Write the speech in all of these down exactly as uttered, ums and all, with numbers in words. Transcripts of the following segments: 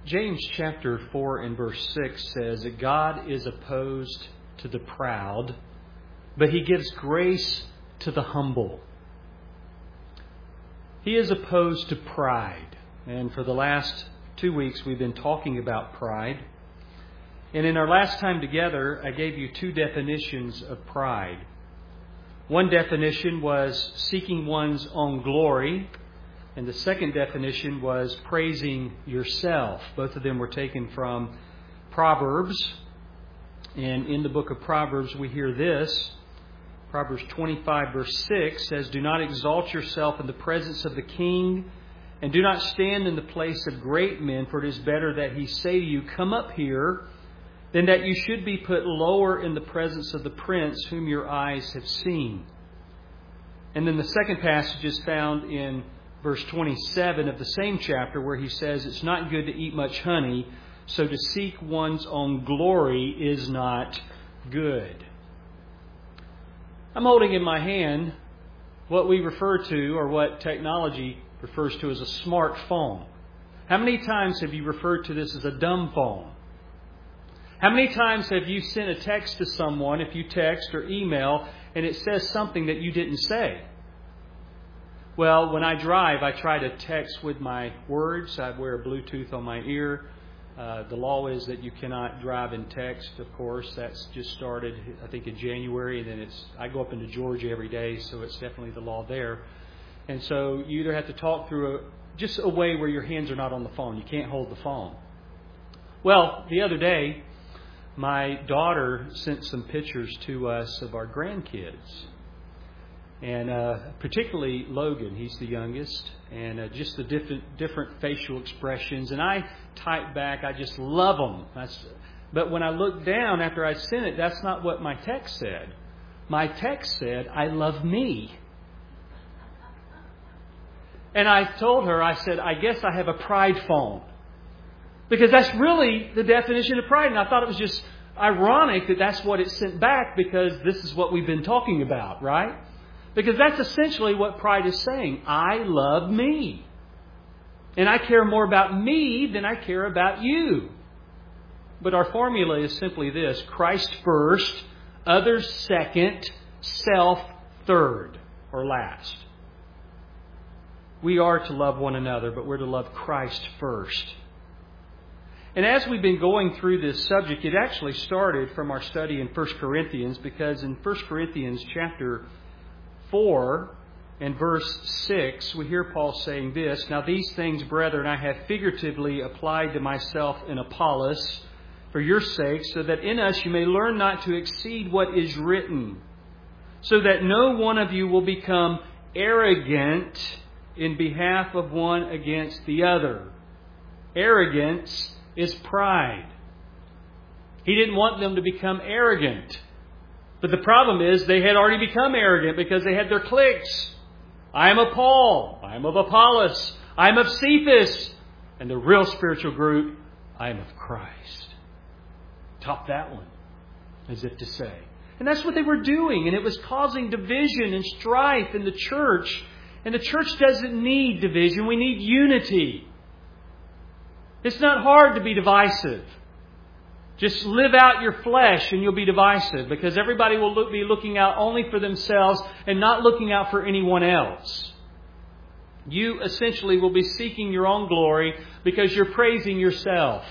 James chapter four and verse six says that God is opposed to the proud, but He gives grace to the humble. He is opposed to pride. And for the last two weeks we've been talking about pride. And in our last time together, I gave you two definitions of pride. One definition was seeking one's own glory. And the second definition was praising yourself. Both of them were taken from Proverbs. And in the book of Proverbs we hear this. Proverbs twenty-five verse six says, "Do not exalt yourself in the presence of the king, and do not stand in the place of great men, for it is better that he say to you, 'Come up here,' than that you should be put lower in the presence of the prince whom your eyes have seen." And then the second passage is found in verse twenty-seven of the same chapter, where he says, "It's not good to eat much honey, so to seek one's own glory is not good." I'm holding in my hand what we refer to, or what technology refers to, as a smartphone. How many times have you referred to this as a dumb phone? How many times have you sent a text to someone, if you text or email, and it says something that you didn't say? Well, when I drive, I try to text with my words. I wear a Bluetooth on my ear. Uh, the law is that you cannot drive and text, of course. That's just started, I think, in January. And then it's I go up into Georgia every day, so it's definitely the law there. And so you either have to talk through a, just a way where your hands are not on the phone. You can't hold the phone. Well, the other day, my daughter sent some pictures to us of our grandkids. And uh, particularly Logan, he's the youngest, and uh, just the different different facial expressions. And I type back, I just love them. That's, but when I looked down after I sent it, that's not what my text said. My text said, "I love me." And I told her, I said, "I guess I have a pride phone." Because that's really the definition of pride. And I thought it was just ironic that that's what it sent back, because this is what we've been talking about, right? Because that's essentially what pride is saying. I love me. And I care more about me than I care about you. But our formula is simply this: Christ first, others second, self third or last. We are to love one another, but we're to love Christ first. And as we've been going through this subject, it actually started from our study in First Corinthians, because in First Corinthians chapter four and verse six, we hear Paul saying this: "Now these things, brethren, I have figuratively applied to myself in Apollos for your sake, so that in us you may learn not to exceed what is written, so that no one of you will become arrogant in behalf of one against the other." Arrogance is pride. He didn't want them to become arrogant. But the problem is they had already become arrogant because they had their cliques. I am of Paul. I am of Apollos. I am of Cephas. And the real spiritual group, I am of Christ. Top that one, as if to say. And that's what they were doing. And it was causing division and strife in the church. And the church doesn't need division. We need unity. It's not hard to be divisive. Just live out your flesh and you'll be divisive, because everybody will look, be looking out only for themselves and not looking out for anyone else. You essentially will be seeking your own glory because you're praising yourself.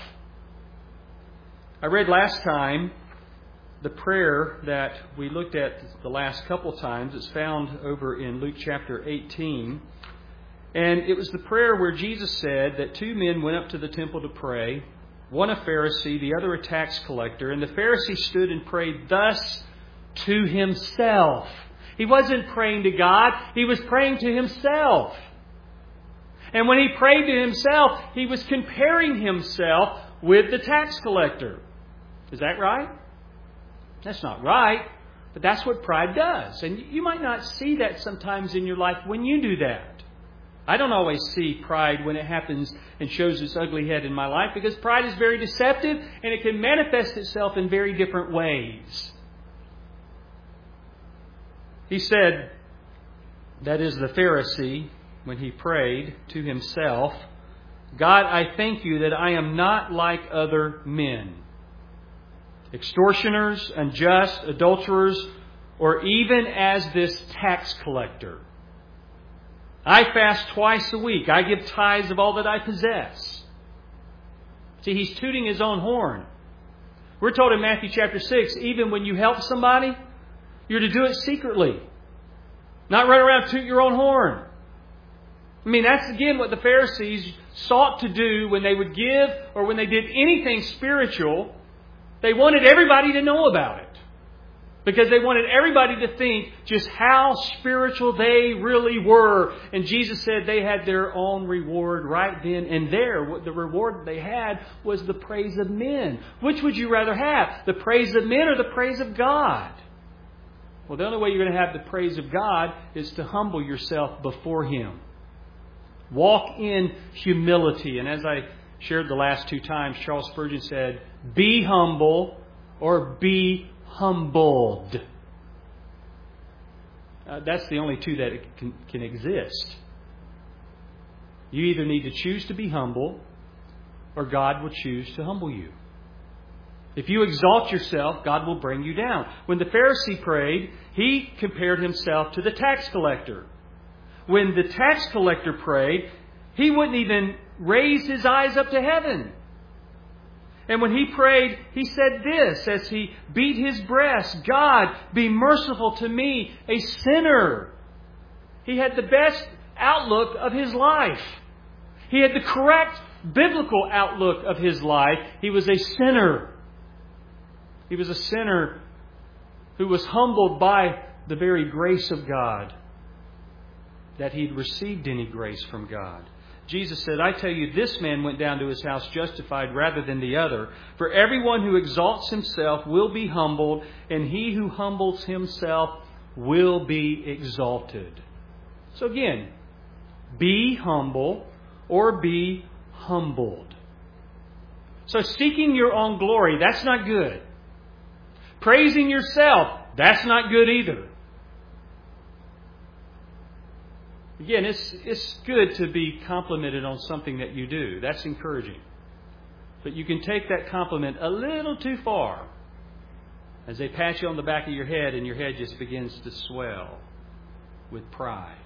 I read last time the prayer that we looked at the last couple times. It's found over in Luke chapter eighteen. And it was the prayer where Jesus said that two men went up to the temple to pray. One a Pharisee, the other a tax collector. And the Pharisee stood and prayed thus to himself. He wasn't praying to God. He was praying to himself. And when he prayed to himself, he was comparing himself with the tax collector. Is that right? That's not right. But that's what pride does. And you might not see that sometimes in your life when you do that. I don't always see pride when it happens and shows its ugly head in my life, because pride is very deceptive and it can manifest itself in very different ways. He said, that is the Pharisee, when he prayed to himself, God, I thank you that I am not like other men, extortioners, unjust, adulterers, or even as this tax collector. I fast twice a week. I give tithes of all that I possess. See, he's tooting his own horn. We're told in Matthew chapter six, even when you help somebody, you're to do it secretly. Not run around and toot your own horn. I mean, that's again what the Pharisees sought to do when they would give or when they did anything spiritual. They wanted everybody to know about it. Because they wanted everybody to think just how spiritual they really were. And Jesus said they had their own reward right then and there. What the reward they had was the praise of men. Which would you rather have? The praise of men or the praise of God? Well, the only way you're going to have the praise of God is to humble yourself before Him. Walk in humility. And as I shared the last two times, Charles Spurgeon said, be humble or be humbled. Uh, that's the only two that can, can exist. You either need to choose to be humble or God will choose to humble you. If you exalt yourself, God will bring you down. When the Pharisee prayed, he compared himself to the tax collector. When the tax collector prayed, he wouldn't even raise his eyes up to heaven. And when he prayed, he said this as he beat his breast, God, be merciful to me, a sinner. He had the best outlook of his life. He had the correct biblical outlook of his life. He was a sinner. He was a sinner who was humbled by the very grace of God, that he'd received any grace from God. Jesus said, I tell you, this man went down to his house justified rather than the other. For everyone who exalts himself will be humbled, and he who humbles himself will be exalted. So again, be humble or be humbled. So seeking your own glory, that's not good. Praising yourself, that's not good either. Again, it's it's good to be complimented on something that you do. That's encouraging. But you can take that compliment a little too far as they pat you on the back of your head and your head just begins to swell with pride.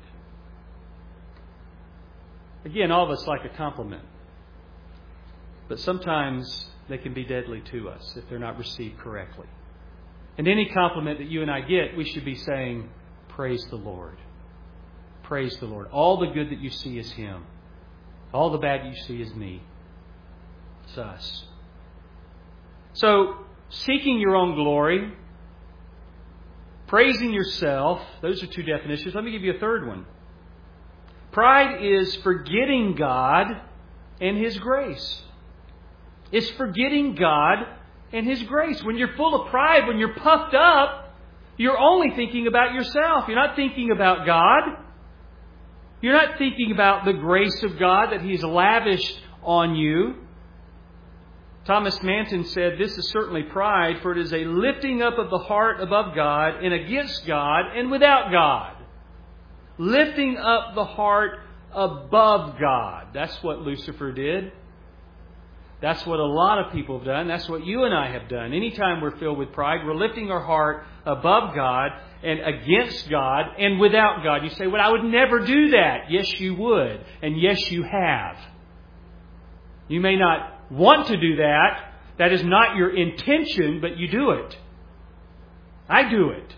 Again, all of us like a compliment. But sometimes they can be deadly to us if they're not received correctly. And any compliment that you and I get, we should be saying, praise the Lord. Praise the Lord. All the good that you see is Him. All the bad you see is me. It's us. So, seeking your own glory, praising yourself, those are two definitions. Let me give you a third one. Pride is forgetting God and His grace. It's forgetting God and His grace. When you're full of pride, when you're puffed up, you're only thinking about yourself. You're not thinking about God. You're not thinking about the grace of God that He's lavished on you. Thomas Manton said, this is certainly pride, for it is a lifting up of the heart above God and against God and without God. Lifting up the heart above God. That's what Lucifer did. That's what a lot of people have done. That's what you and I have done. Anytime we're filled with pride, we're lifting our heart above God and against God and without God. You say, well, I would never do that. Yes, you would. And yes, you have. You may not want to do that. That is not your intention, but you do it. I do it.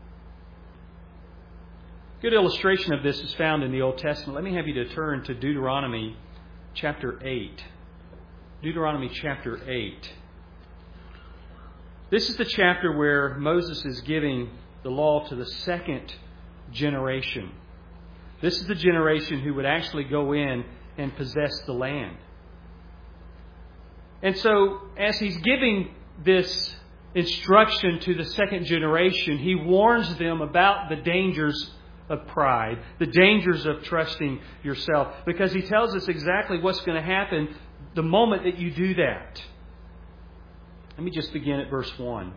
A good illustration of this is found in the Old Testament. Let me have you to turn to Deuteronomy chapter eight. Deuteronomy chapter eight. This is the chapter where Moses is giving the law to the second generation. This is the generation who would actually go in and possess the land. And so, as he's giving this instruction to the second generation, he warns them about the dangers of pride, the dangers of trusting yourself, because he tells us exactly what's going to happen the moment that you do that. Let me just begin at verse one.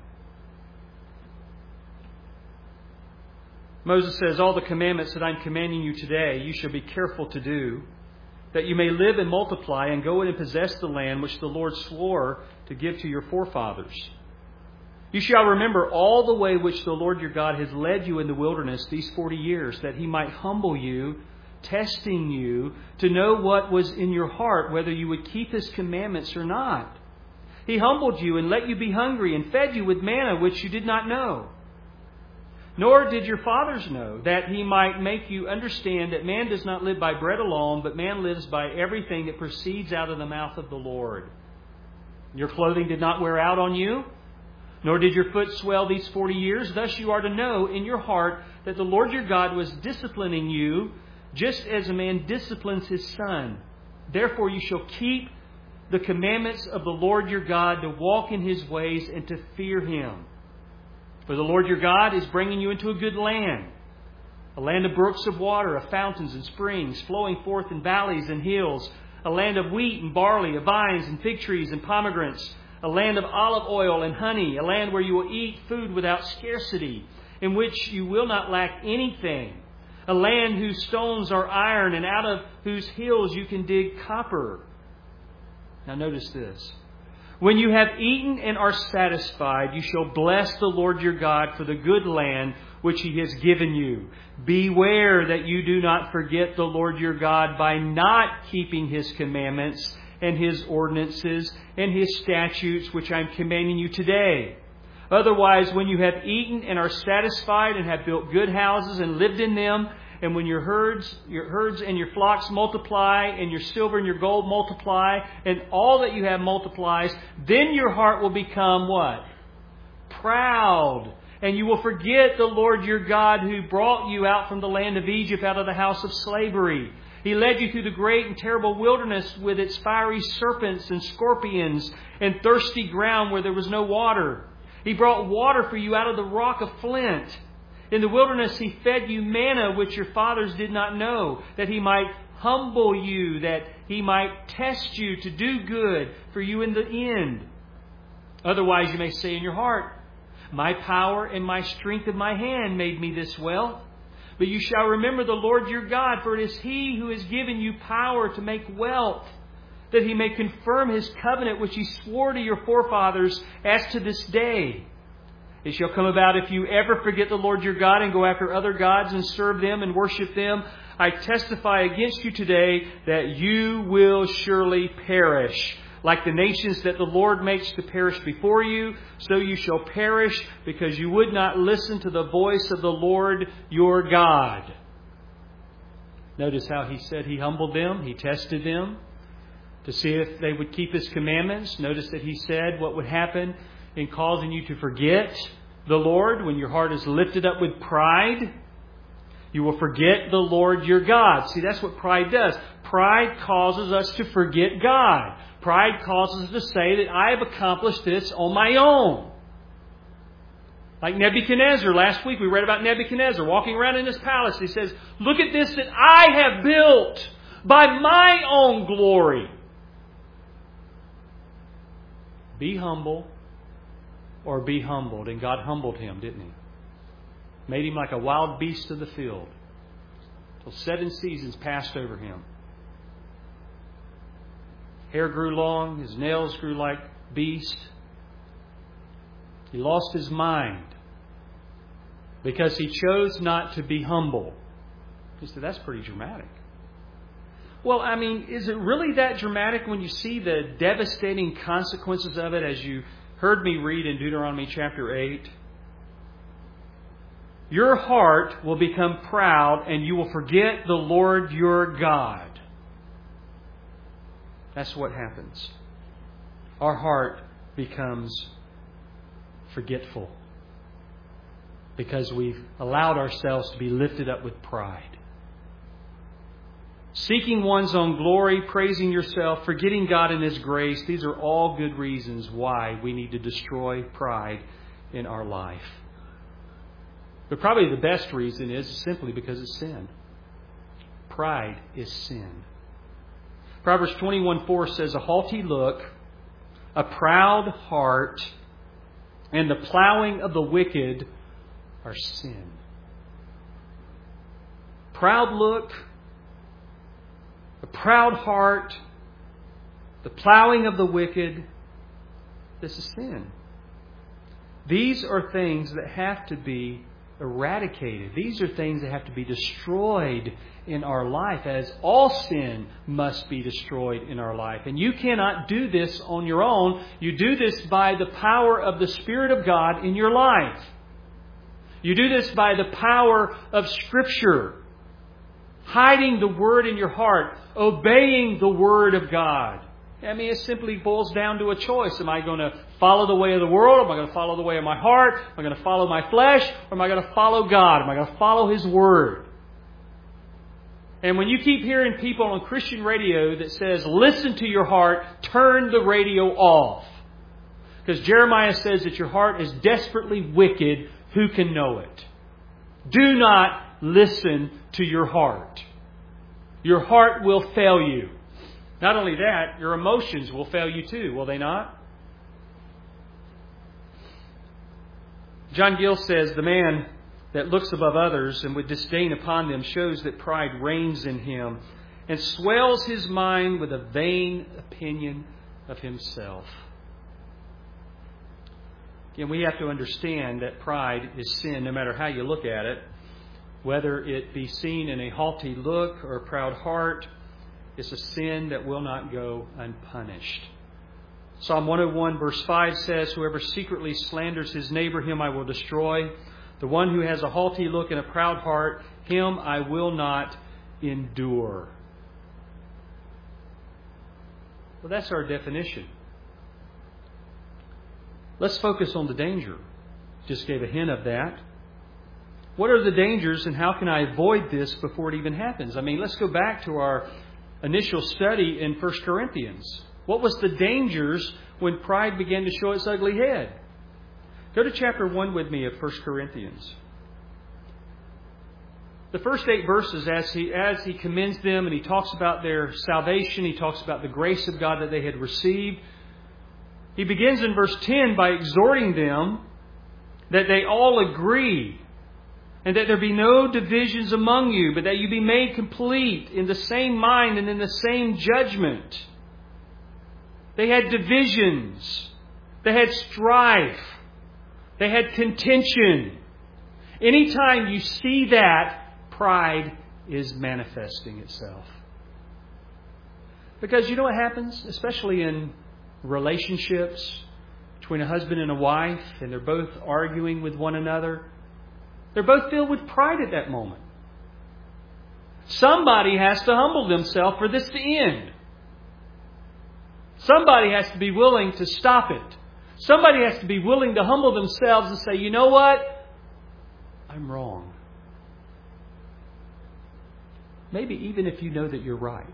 Moses says, all the commandments that I'm commanding you today, you shall be careful to do, that you may live and multiply and go in and possess the land which the Lord swore to give to your forefathers. You shall remember all the way which the Lord your God has led you in the wilderness these forty years, that He might humble you, testing you to know what was in your heart, whether you would keep His commandments or not. He humbled you and let you be hungry and fed you with manna which you did not know. Nor did your fathers know, that He might make you understand that man does not live by bread alone, but man lives by everything that proceeds out of the mouth of the Lord. Your clothing did not wear out on you, nor did your foot swell these forty years. Thus you are to know in your heart that the Lord your God was disciplining you, just as a man disciplines his son. Therefore you shall keep the commandments of the Lord your God, to walk in His ways and to fear Him. For the Lord your God is bringing you into a good land, a land of brooks of water, of fountains and springs, flowing forth in valleys and hills, a land of wheat and barley, of vines and fig trees and pomegranates, a land of olive oil and honey, a land where you will eat food without scarcity, in which you will not lack anything, a land whose stones are iron and out of whose hills you can dig copper. Now notice this. When you have eaten and are satisfied, you shall bless the Lord your God for the good land which He has given you. Beware that you do not forget the Lord your God by not keeping His commandments and His ordinances and His statutes which I am commanding you today. Otherwise, when you have eaten and are satisfied and have built good houses and lived in them, and when your herds, your herds and your flocks multiply, and your silver and your gold multiply, and all that you have multiplies, then your heart will become what? Proud. And you will forget the Lord your God, who brought you out from the land of Egypt, out of the house of slavery. He led you through the great and terrible wilderness with its fiery serpents and scorpions and thirsty ground where there was no water. He brought water for you out of the rock of flint. In the wilderness He fed you manna which your fathers did not know, that He might humble you, that He might test you to do good for you in the end. Otherwise you may say in your heart, my power and my strength of my hand made me this wealth. But you shall remember the Lord your God, for it is He who has given you power to make wealth, that He may confirm His covenant which He swore to your forefathers as to this day. It shall come about, if you ever forget the Lord your God and go after other gods and serve them and worship them, I testify against you today that you will surely perish. Like the nations that the Lord makes to perish before you, so you shall perish, because you would not listen to the voice of the Lord your God. Notice how He said He humbled them, He tested them to see if they would keep His commandments. Notice that He said what would happen in causing you to forget the Lord. When your heart is lifted up with pride, you will forget the Lord your God. See, that's what pride does. Pride causes us to forget God. Pride causes us to say that I have accomplished this on my own. Like Nebuchadnezzar. Last week we read about Nebuchadnezzar walking around in his palace. He says, look at this that I have built by my own glory. Be humble or be humbled. And God humbled him, didn't He? Made him like a wild beast of the field, till seven seasons passed over him. Hair grew long, his nails grew like beast. He lost his mind because he chose not to be humble. He said, that's pretty dramatic. Well, I mean, is it really that dramatic when you see the devastating consequences of it, as you heard me read in Deuteronomy chapter eight? Your heart will become proud and you will forget the Lord your God. That's what happens. Our heart becomes forgetful because we've allowed ourselves to be lifted up with pride. Seeking one's own glory, praising yourself, forgetting God and His grace, these are all good reasons why we need to destroy pride in our life. But probably the best reason is simply because it's sin. Pride is sin. Proverbs twenty-one four says, a haughty look, a proud heart, and the plowing of the wicked are sin. Proud look, a proud heart, the plowing of the wicked. This is sin. These are things that have to be eradicated. These are things that have to be destroyed in our life, as all sin must be destroyed in our life. And you cannot do this on your own. You do this by the power of the Spirit of God in your life. You do this by the power of Scripture. Hiding the Word in your heart. Obeying the Word of God. I mean, it simply boils down to a choice. Am I going to follow the way of the world? Am I going to follow the way of my heart? Am I going to follow my flesh? Or am I going to follow God? Am I going to follow His Word? And when you keep hearing people on Christian radio that says, listen to your heart, turn the radio off. Because Jeremiah says that your heart is desperately wicked. Who can know it? Do not listen to your heart. Your heart will fail you. Not only that, your emotions will fail you too, will they not? John Gill says, the man that looks above others and with disdain upon them shows that pride reigns in him and swells his mind with a vain opinion of himself. Again, we have to understand that pride is sin no matter how you look at it. Whether it be seen in a haughty look or a proud heart, it's a sin that will not go unpunished. Psalm one oh one verse five says, whoever secretly slanders his neighbor, him I will destroy. The one who has a haughty look and a proud heart, him I will not endure. Well, that's our definition. Let's focus on the danger. Just gave a hint of that. What are the dangers and how can I avoid this before it even happens? I mean, let's go back to our initial study in First Corinthians. What was the dangers when pride began to show its ugly head? Go to chapter one with me of First Corinthians. The first eight verses, as he, as he commends them and he talks about their salvation, he talks about the grace of God that they had received. He begins in verse ten by exhorting them that they all agree and that there be no divisions among you, but that you be made complete in the same mind and in the same judgment. They had divisions. They had strife. They had contention. Anytime you see that, pride is manifesting itself. Because you know what happens, especially in relationships between a husband and a wife, and they're both arguing with one another. They're both filled with pride at that moment. Somebody has to humble themselves for this to end. Somebody has to be willing to stop it. Somebody has to be willing to humble themselves and say, you know what? I'm wrong. Maybe even if you know that you're right.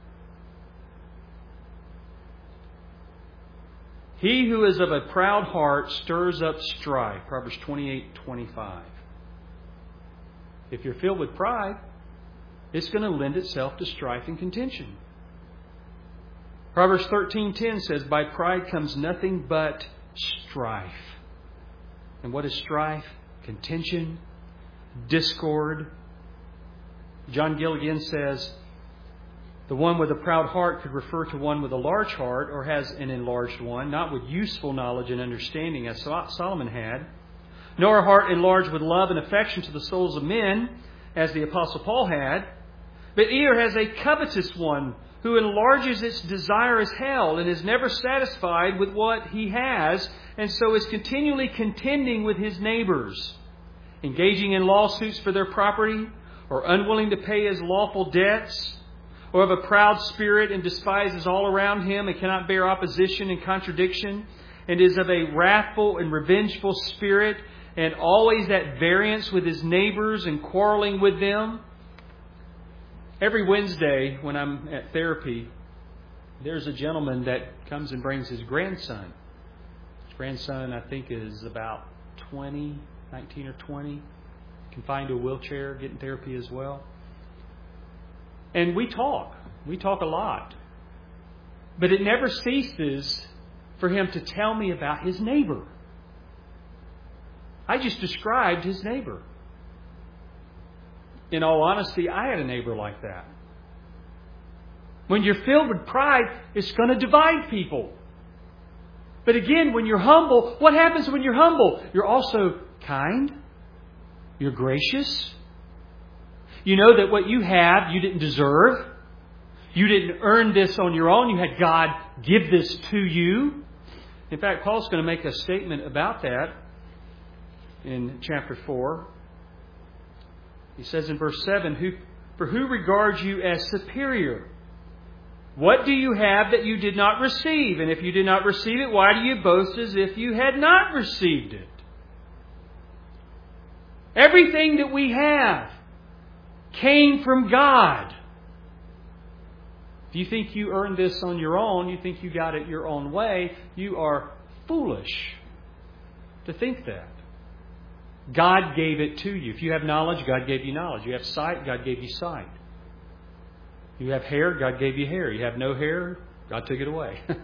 He who is of a proud heart stirs up strife. Proverbs twenty-eight twenty-five. If you're filled with pride, it's going to lend itself to strife and contention. Proverbs thirteen ten says, by pride comes nothing but strife. And what is strife? Contention, discord. John Gill again says, the one with a proud heart could refer to one with a large heart or has an enlarged one, not with useful knowledge and understanding as Solomon had, nor a heart enlarged with love and affection to the souls of men as the Apostle Paul had, but either has a covetous one who enlarges its desire as hell and is never satisfied with what he has, and so is continually contending with his neighbors, engaging in lawsuits for their property, or unwilling to pay his lawful debts, or of a proud spirit and despises all around him and cannot bear opposition and contradiction, and is of a wrathful and revengeful spirit, and always at variance with his neighbors and quarreling with them. Every Wednesday when I'm at therapy, there's a gentleman that comes and brings his grandson. His grandson, I think, is about twenty, nineteen or twenty. Confined to a wheelchair, getting therapy as well. And we talk. We talk a lot. But it never ceases for him to tell me about his neighbor. I just described his neighbor. In all honesty, I had a neighbor like that. When you're filled with pride, it's going to divide people. But again, when you're humble, what happens when you're humble? You're also kind. You're gracious. You know that what you have, you didn't deserve. You didn't earn this on your own. You had God give this to you. In fact, Paul's going to make a statement about that in chapter four. He says in verse seven, "Who, for who regards you as superior? What do you have that you did not receive? And if you did not receive it, why do you boast as if you had not received it?" Everything that we have came from God. If you think you earned this on your own, you think you got it your own way, you are foolish to think that. God gave it to you. If you have knowledge, God gave you knowledge. You have sight, God gave you sight. You have hair, God gave you hair. You have no hair, God took it away. If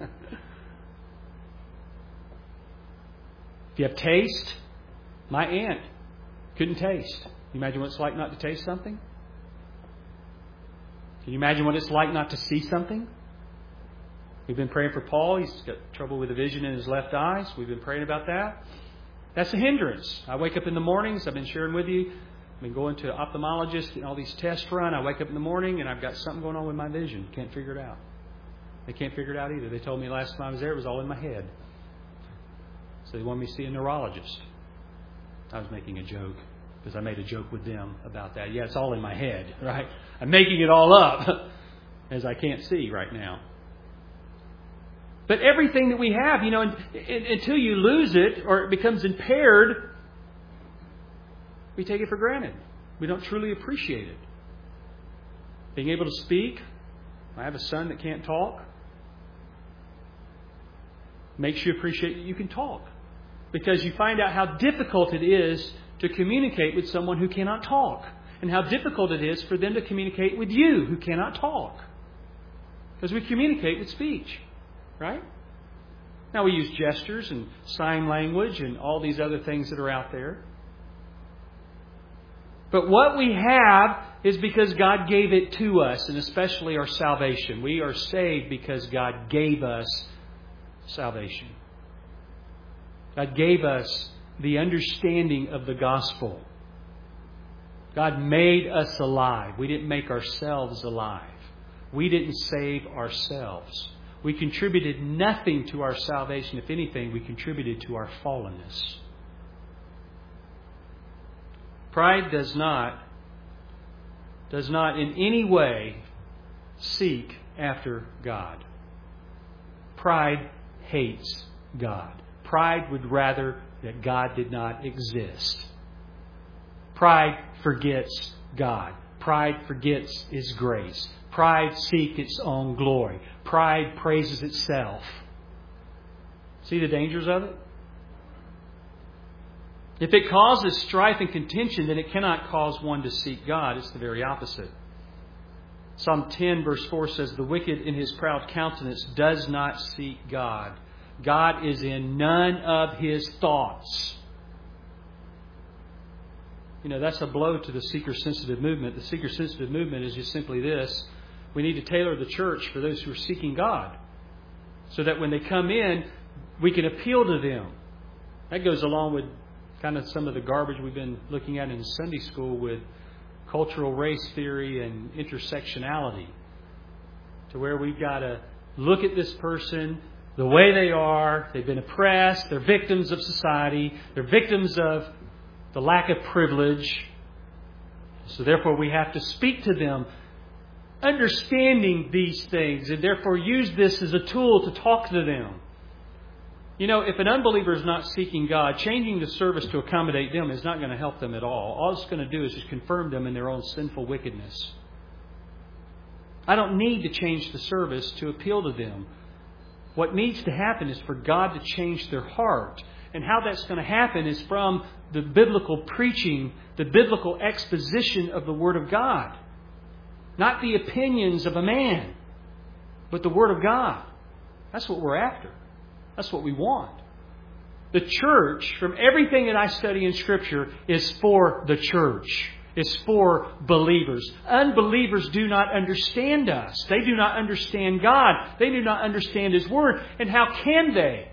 you have taste, my aunt couldn't taste. Can you imagine what it's like not to taste something? Can you imagine what it's like not to see something? We've been praying for Paul. He's got trouble with the vision in his left eyes. We've been praying about that. That's a hindrance. I wake up in the mornings. I've been sharing with you. I've been going to an ophthalmologist, getting all these tests run. I wake up in the morning and I've got something going on with my vision. Can't figure it out. They can't figure it out either. They told me last time I was there it was all in my head. So they wanted me to see a neurologist. I was making a joke. Because I made a joke with them about that. Yeah, it's all in my head, right? I'm making it all up as I can't see right now. But everything that we have, you know, until you lose it or it becomes impaired, we take it for granted. We don't truly appreciate it. Being able to speak. I have a son that can't talk. Makes you appreciate that you can talk. Because you find out how difficult it is to communicate with someone who cannot talk. And how difficult it is for them to communicate with you who cannot talk. Because we communicate with speech. Right? Now we use gestures and sign language and all these other things that are out there. But what we have is because God gave it to us, and especially our salvation. We are saved because God gave us salvation. God gave us the understanding of the gospel. God made us alive. We didn't make ourselves alive. We didn't save ourselves. We contributed nothing to our salvation. If anything, we contributed to our fallenness. Pride does not, does not in any way seek after God. Pride hates God. Pride would rather that God did not exist. Pride forgets God. Pride forgets His grace. Pride seeks its own glory. Pride praises itself. See the dangers of it? If it causes strife and contention, then it cannot cause one to seek God. It's the very opposite. Psalm ten verse four says, "The wicked in his proud countenance does not seek God. God is in none of his thoughts." You know, that's a blow to the seeker-sensitive movement. The seeker-sensitive movement is just simply this. We need to tailor the church for those who are seeking God. So that when they come in, we can appeal to them. That goes along with kind of some of the garbage we've been looking at in Sunday school with cultural race theory and intersectionality. To where we've got to look at this person the way they are. They've been oppressed. They're victims of society. They're victims of the lack of privilege. So therefore we have to speak to them understanding these things, and therefore use this as a tool to talk to them. You know, if an unbeliever is not seeking God, changing the service to accommodate them is not going to help them at all. All it's going to do is just confirm them in their own sinful wickedness. I don't need to change the service to appeal to them. What needs to happen is for God to change their heart. And how that's going to happen is from the biblical preaching, the biblical exposition of the Word of God. Not the opinions of a man, but the Word of God. That's what we're after. That's what we want. The church, from everything that I study in Scripture, is for the church. is for believers. Unbelievers do not understand us. They do not understand God. They do not understand His Word. And how can they?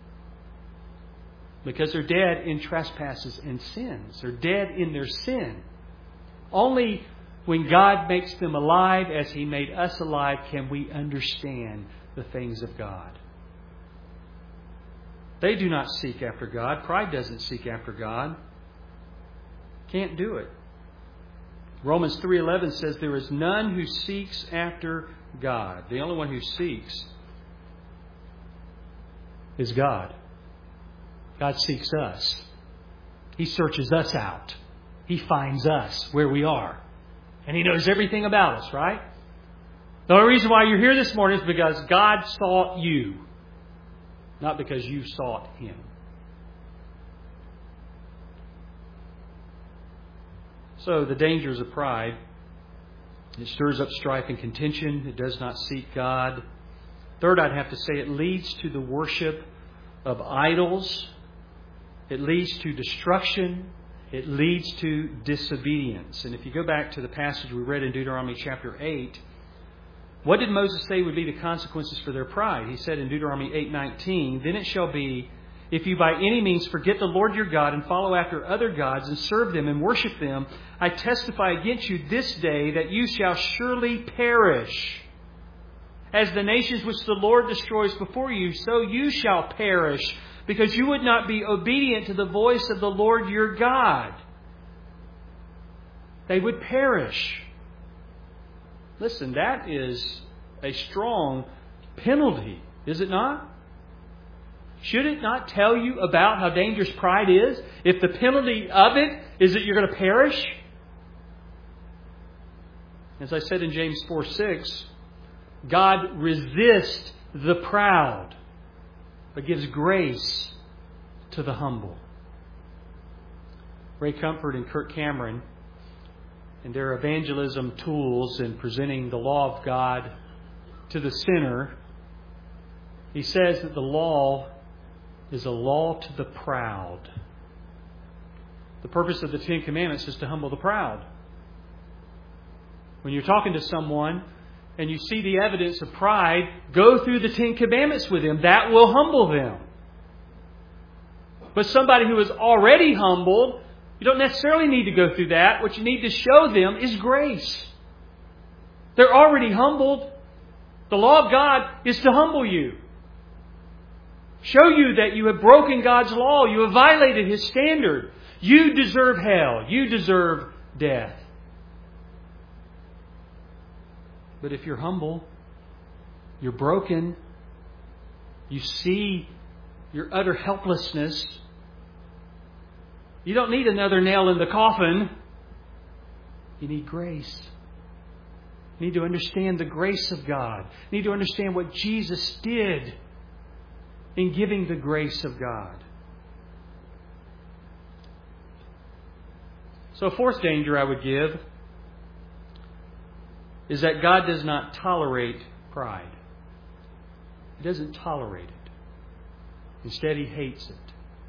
Because they're dead in trespasses and sins. They're dead in their sin. Only when God makes them alive as He made us alive can we understand the things of God. They do not seek after God. Pride doesn't seek after God. Can't do it. Romans three eleven says there is none who seeks after God. The only one who seeks is God. God seeks us. He searches us out. He finds us where we are. And He knows everything about us, right? The only reason why you're here this morning is because God sought you. Not because you sought Him. So the dangers of pride. It stirs up strife and contention. It does not seek God. Third, I'd have to say it leads to the worship of idols. It leads to destruction. It leads to disobedience. And if you go back to the passage we read in Deuteronomy chapter eight, what did Moses say would be the consequences for their pride? He said in Deuteronomy eight nineteen, "Then it shall be, if you by any means forget the Lord your God and follow after other gods and serve them and worship them, I testify against you this day that you shall surely perish. As the nations which the Lord destroys before you, so you shall perish, because you would not be obedient to the voice of the Lord your God." They would perish. Listen, that is a strong penalty, is it not? Should it not tell you about how dangerous pride is? If the penalty of it is that you're going to perish? As I said in James four six, God resists the proud, but gives grace to the humble. Ray Comfort and Kirk Cameron, in their evangelism tools in presenting the law of God to the sinner, he says that the law is a law to the proud. The purpose of the Ten Commandments is to humble the proud. When you're talking to someone and you see the evidence of pride, go through the Ten Commandments with them. That will humble them. But somebody who is already humbled, you don't necessarily need to go through that. What you need to show them is grace. They're already humbled. The law of God is to humble you. Show you that you have broken God's law. You have violated His standard. You deserve hell. You deserve death. But if you're humble, you're broken, you see your utter helplessness, you don't need another nail in the coffin. You need grace. You need to understand the grace of God. You need to understand what Jesus did in giving the grace of God. So a fourth danger I would give is that God does not tolerate pride. He doesn't tolerate it. Instead, He hates it.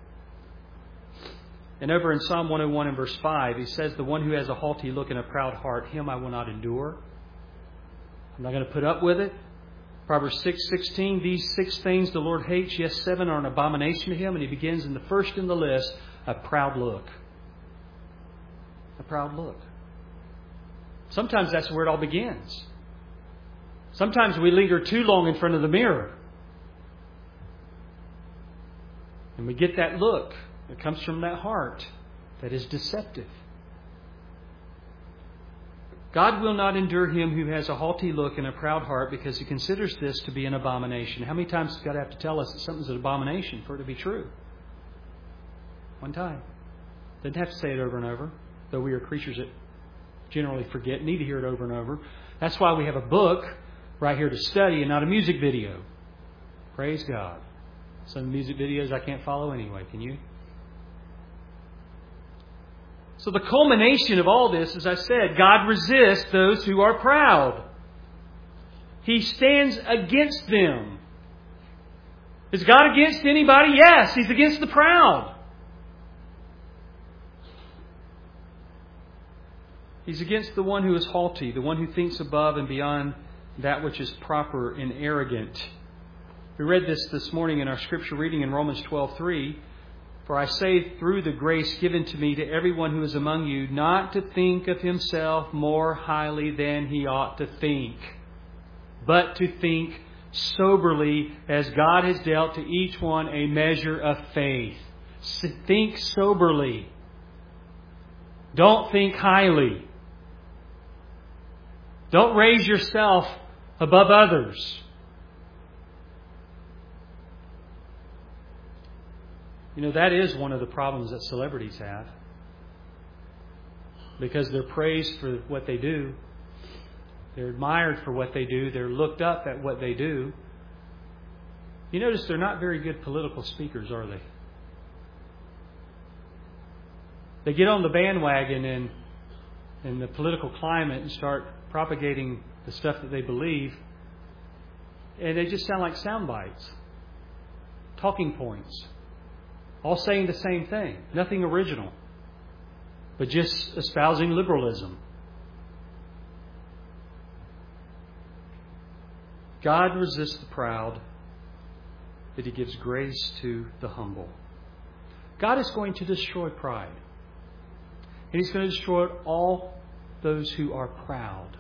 And over in Psalm one oh one and verse five, He says, "The one who has a haughty look and a proud heart, him I will not endure." I'm not going to put up with it. Proverbs six sixteen, "These six things the Lord hates, yes, seven are an abomination to Him." And He begins in the first in the list, a proud look. A proud look. Sometimes that's where it all begins. Sometimes we linger too long in front of the mirror. And we get that look that comes from that heart that is deceptive. God will not endure him who has a haughty look and a proud heart, because He considers this to be an abomination. How many times does God have to tell us that something's an abomination for it to be true? One time. Doesn't have to say it over and over, though we are creatures that generally forget, need to hear it over and over. That's why we have a book right here to study and not a music video. Praise God. Some music videos I can't follow anyway. Can you? So the culmination of all this, as I said, God resists those who are proud. He stands against them. Is God against anybody? Yes, He's against the proud. He's against the one who is haughty, the one who thinks above and beyond that which is proper and arrogant. We read this this morning in our scripture reading in Romans twelve three. For I say through the grace given to me to everyone who is among you, not to think of himself more highly than he ought to think, but to think soberly as God has dealt to each one a measure of faith. Think soberly. Don't think highly. Don't raise yourself above others. You know, that is one of the problems that celebrities have. Because they're praised for what they do. They're admired for what they do. They're looked up at what they do. You notice they're not very good political speakers, are they? They get on the bandwagon in, in the political climate and start propagating the stuff that they believe. And they just sound like sound bites. Talking points. All saying the same thing. Nothing original. But just espousing liberalism. God resists the proud, but He gives grace to the humble. God is going to destroy pride. And He's going to destroy all those who are proud.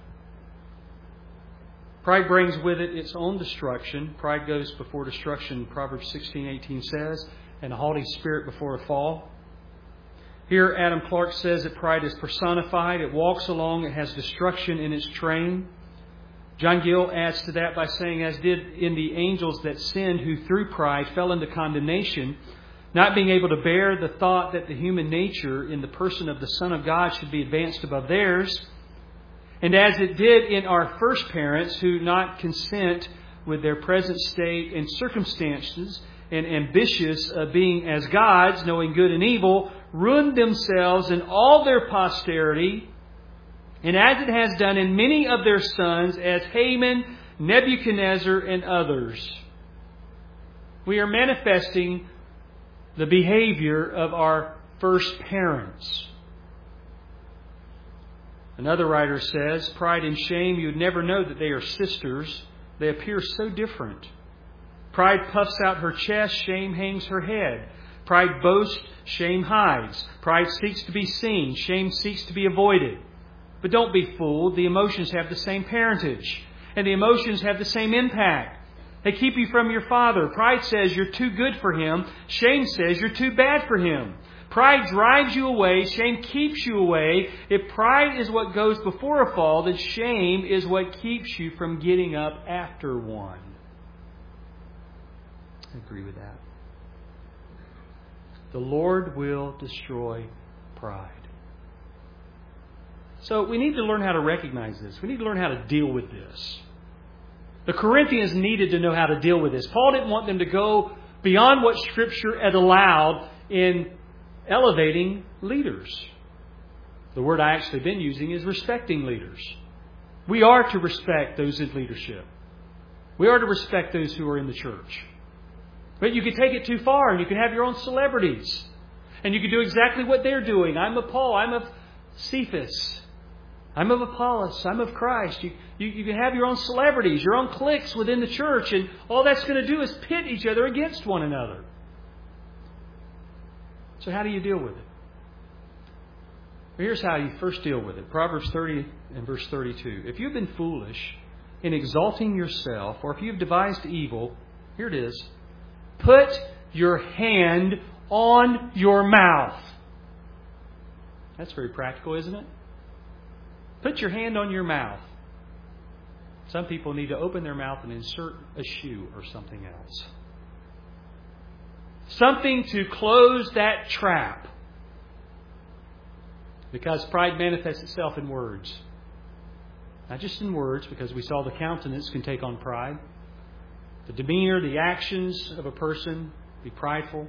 Pride brings with it its own destruction. Pride goes before destruction, Proverbs sixteen eighteen says, and a haughty spirit before a fall. Here Adam Clarke says that pride is personified. It walks along. It has destruction in its train. John Gill adds to that by saying, as did in the angels that sinned, who through pride fell into condemnation, not being able to bear the thought that the human nature in the person of the Son of God should be advanced above theirs. And as it did in our first parents, who not consent with their present state and circumstances, and ambitious of being as gods, knowing good and evil, ruined themselves and all their posterity, and as it has done in many of their sons, as Haman, Nebuchadnezzar, and others. We are manifesting the behavior of our first parents. Another writer says, pride and shame, you'd never know that they are sisters. They appear so different. Pride puffs out her chest, shame hangs her head. Pride boasts, shame hides. Pride seeks to be seen, shame seeks to be avoided. But don't be fooled, the emotions have the same parentage. And the emotions have the same impact. They keep you from your Father. Pride says you're too good for Him. Shame says you're too bad for Him. Pride drives you away. Shame keeps you away. If pride is what goes before a fall, then shame is what keeps you from getting up after one. I agree with that. The Lord will destroy pride. So we need to learn how to recognize this. We need to learn how to deal with this. The Corinthians needed to know how to deal with this. Paul didn't want them to go beyond what Scripture had allowed in elevating leaders. The word I actually been using is respecting leaders. We are to respect those in leadership. We are to respect those who are in the church. But you can take it too far and you can have your own celebrities. And you can do exactly what they're doing. I'm of Paul. I'm of Cephas. I'm of Apollos. I'm of Christ. You, you, you can have your own celebrities, your own cliques within the church. And all that's going to do is pit each other against one another. So how do you deal with it? Well, here's how you first deal with it. Proverbs thirty and verse thirty-two. If you've been foolish in exalting yourself, or if you've devised evil, here it is. Put your hand on your mouth. That's very practical, isn't it? Put your hand on your mouth. Some people need to open their mouth and insert a shoe or something else. Something to close that trap. Because pride manifests itself in words. Not just in words, because we saw the countenance can take on pride. The demeanor, the actions of a person, be prideful.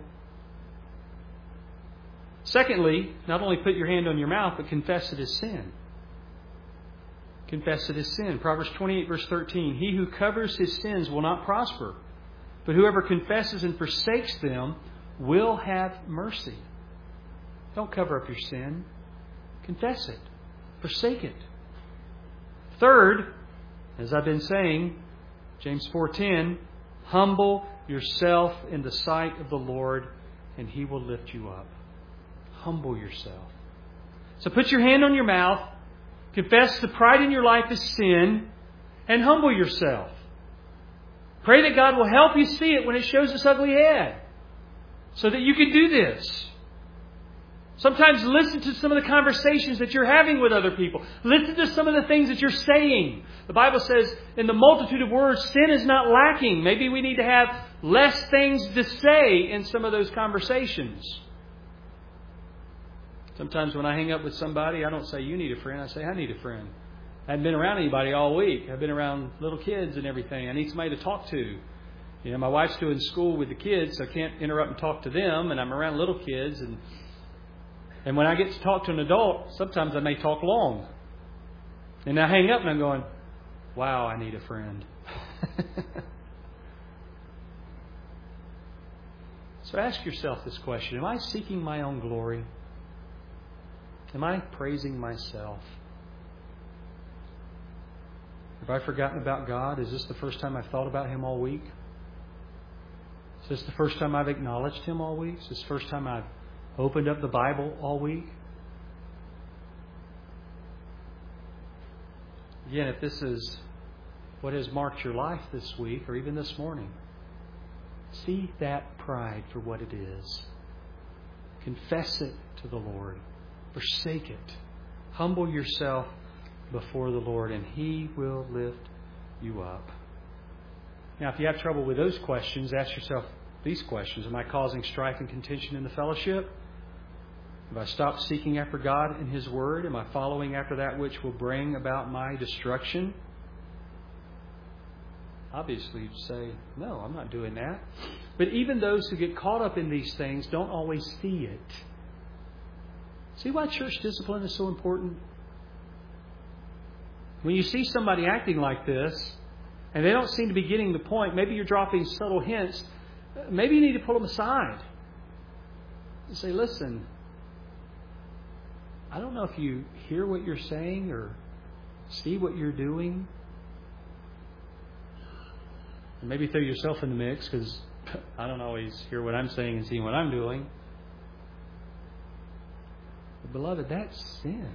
Secondly, not only put your hand on your mouth, but confess it as sin. Confess it as sin. Proverbs twenty-eight, verse thirteen. He who covers his sins will not prosper, but whoever confesses and forsakes them will have mercy. Don't cover up your sin. Confess it. Forsake it. Third, as I've been saying, James four ten, humble yourself in the sight of the Lord, and He will lift you up. Humble yourself. So put your hand on your mouth, confess the pride in your life is sin, and humble yourself. Pray that God will help you see it when it shows its ugly head, so that you can do this. Sometimes listen to some of the conversations that you're having with other people. Listen to some of the things that you're saying. The Bible says, in the multitude of words, sin is not lacking. Maybe we need to have less things to say in some of those conversations. Sometimes when I hang up with somebody, I don't say, you need a friend. I say, I need a friend. I haven't been around anybody all week. I've been around little kids and everything. I need somebody to talk to. You know, my wife's doing school with the kids, so I can't interrupt and talk to them. And I'm around little kids. And and when I get to talk to an adult, sometimes I may talk long. And I hang up and I'm going, wow, I need a friend. So ask yourself this question. Am I seeking my own glory? Am I praising myself? Have I forgotten about God? Is this the first time I've thought about Him all week? Is this the first time I've acknowledged Him all week? Is this the first time I've opened up the Bible all week? Again, if this is what has marked your life this week or even this morning, see that pride for what it is. Confess it to the Lord. Forsake it. Humble yourself before the Lord, and He will lift you up. Now, if you have trouble with those questions, ask yourself these questions. Am I causing strife and contention in the fellowship? Have I stopped seeking after God and His Word? Am I following after that which will bring about my destruction? Obviously, you'd say, no, I'm not doing that. But even those who get caught up in these things don't always see it. See why church discipline is so important? When you see somebody acting like this, and they don't seem to be getting the point, maybe you're dropping subtle hints, maybe you need to pull them aside and say, listen, I don't know if you hear what you're saying or see what you're doing. And maybe throw yourself in the mix, because I don't always hear what I'm saying and see what I'm doing. But beloved, that's sin.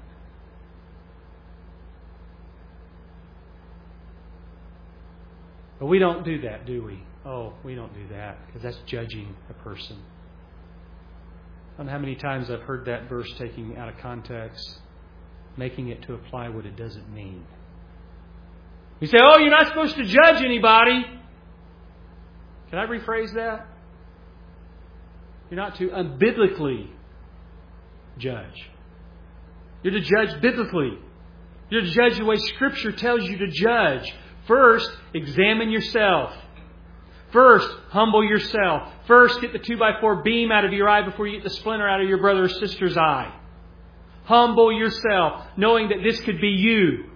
But we don't do that, do we? Oh, we don't do that, because that's judging a person. I don't know how many times I've heard that verse taken out of context, making it to apply what it doesn't mean. You say, oh, you're not supposed to judge anybody. Can I rephrase that? You're not to unbiblically judge. You're to judge biblically. You're to judge the way Scripture tells you to judge. First, examine yourself. First, humble yourself. First, get the two by four beam out of your eye before you get the splinter out of your brother or sister's eye. Humble yourself, knowing that this could be you.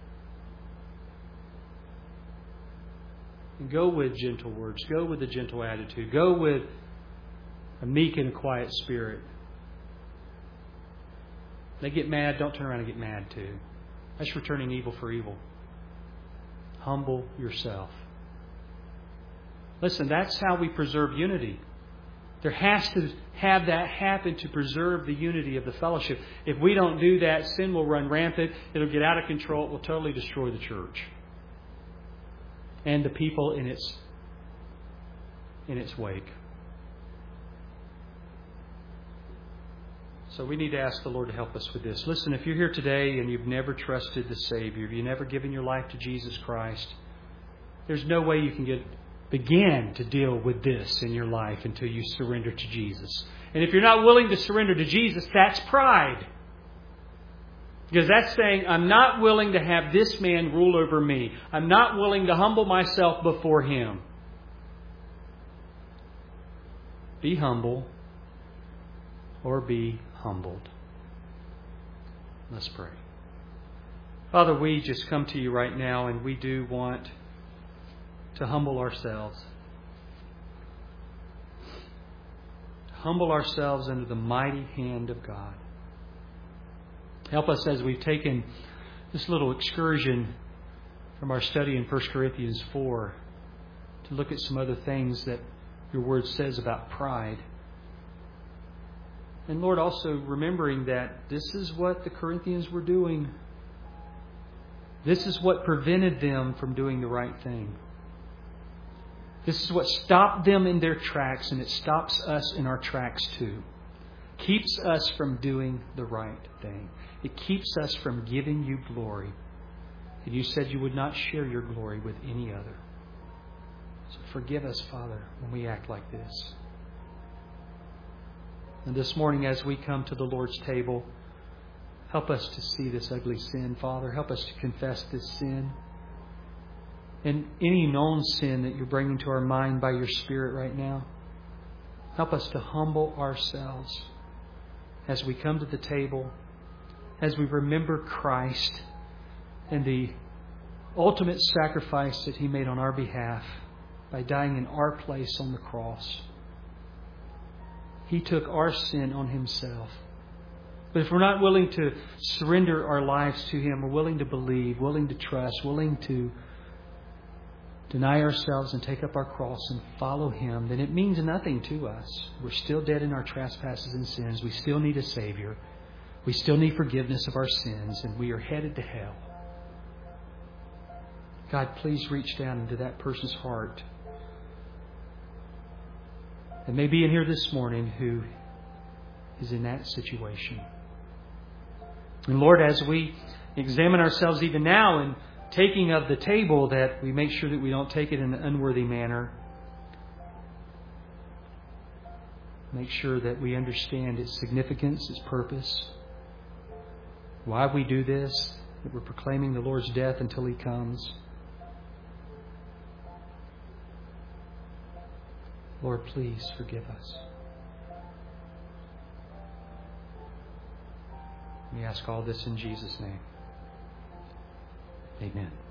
And go with gentle words. Go with a gentle attitude. Go with a meek and a quiet spirit. They get mad, don't turn around and get mad too. That's returning evil for evil. Humble yourself. Listen, that's how we preserve unity. There has to have that happen to preserve the unity of the fellowship. If we don't do that, sin will run rampant. It'll get out of control. It will totally destroy the church and the people in its in its wake. So we need to ask the Lord to help us with this. Listen, if you're here today and you've never trusted the Savior, if you've never given your life to Jesus Christ, there's no way you can get begin to deal with this in your life until you surrender to Jesus. And if you're not willing to surrender to Jesus, that's pride. Because that's saying, I'm not willing to have this man rule over me. I'm not willing to humble myself before him. Be humble or be humbled. Let's pray. Father, we just come to you right now, and we do want to humble ourselves. To humble ourselves under the mighty hand of God. Help us as we've taken this little excursion from our study in First Corinthians four to look at some other things that your Word says about pride. And Lord, also remembering that this is what the Corinthians were doing. This is what prevented them from doing the right thing. This is what stopped them in their tracks, and it stops us in our tracks too. Keeps us from doing the right thing. It keeps us from giving you glory. And you said you would not share your glory with any other. So forgive us, Father, when we act like this. And this morning as we come to the Lord's table, help us to see this ugly sin, Father. Help us to confess this sin. And any known sin that you're bringing to our mind by your Spirit right now, help us to humble ourselves as we come to the table, as we remember Christ and the ultimate sacrifice that He made on our behalf by dying in our place on the cross. He took our sin on Himself. But if we're not willing to surrender our lives to Him, we're willing to believe, willing to trust, willing to deny ourselves and take up our cross and follow Him, then it means nothing to us. We're still dead in our trespasses and sins. We still need a Savior. We still need forgiveness of our sins, and we are headed to hell. God, please reach down into that person's heart that may be in here this morning who is in that situation. And Lord, as we examine ourselves even now in taking of the table, that we make sure that we don't take it in an unworthy manner. Make sure that we understand its significance, its purpose, why we do this, that we're proclaiming the Lord's death until He comes. Lord, please forgive us. We ask all this in Jesus' name. Amen.